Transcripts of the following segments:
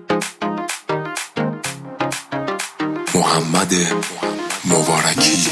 محمد مبارکی.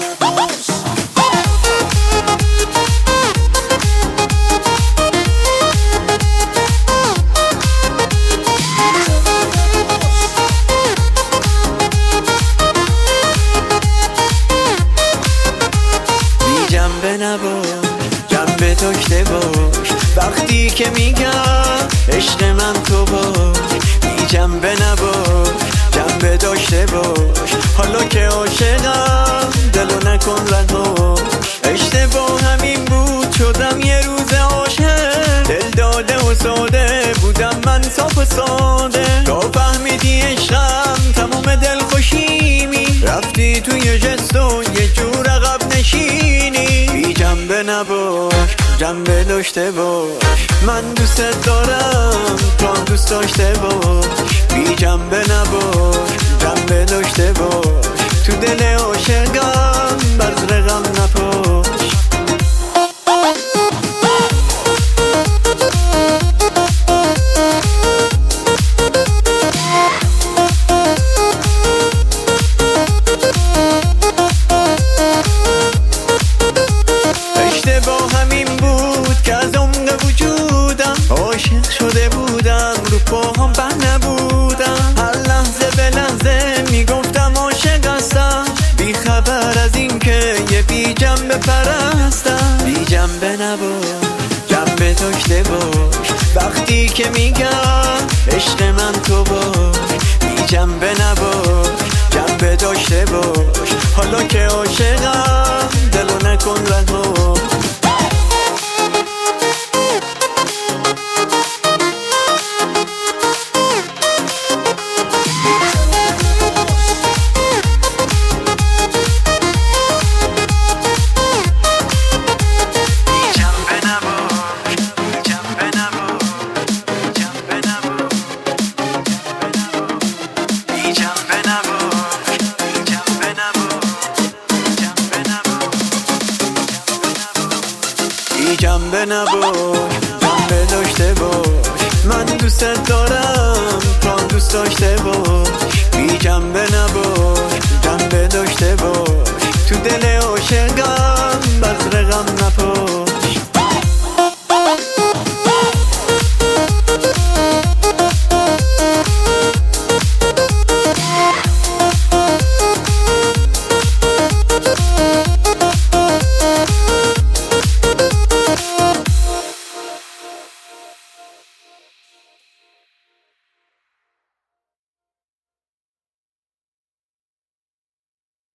بی جنبه نباش، جنبه داشته باش. وقتی که میگم عشق من تو باش، بی جنبه نباش، جنبه داشته باش. حالا که عاشقم دلو نکن رهاش. اشتباه همین بود شدم یه روز عاشق، دل داده و ساده بودم من صاف و ساده. تا فهمیدی عشقم تمام دل خوشیمی، رفتی توی جست و یه جور عقب نشینی. بی جنبه نباش، جنبه داشته باش. من دوست دارم تو هم دوست داشته باش. بی جنبه نباش، جنبه داشته باش. تو دل عاشقم بذر غم نپاش. اشتباه همین بود که از عمق وجودم عاشق شده بودم، رو پاهم بر نبودم. هر لحظه به لحظه میگفتم عاشق هستم، بی خبر از این که یه بی جنبه پرستم. بی جنبه نباش، جنبه داشته باش. وقتی که میگم عشق من تو باش، بی جنبه نباش، جنبه داشته باش. حالا که عاشقم دلو نکن رها. بی جنبه نباش، جنبه داشته باش. من دوست دارم تو هم دوست داشته باش.